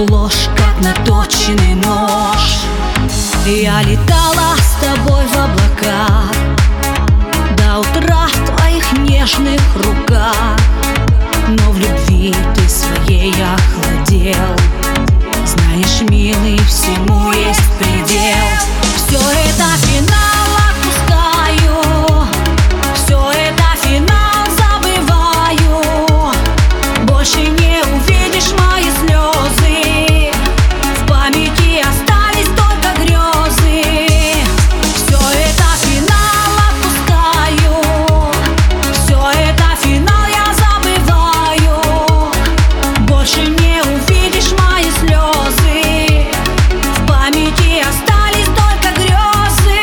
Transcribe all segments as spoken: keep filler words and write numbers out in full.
ложь, как наточенный нож. Я летала с тобой в облаках до утра в твоих нежных руках, но в любви ты своей охладел. Знаешь, милый, всему есть предел. Все это финал, отпускаю. Все это финал, забываю. Больше не увидишь мои слезы. В памяти остались только грезы. Все это финал, отпускаю. Все это финал, я забываю. Больше не увидишь мои слезы. В памяти остались только грезы.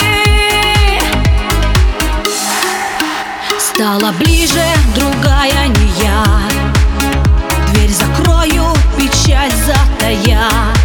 Стала ближе другая, не я. Дверь закрою, печаль затая.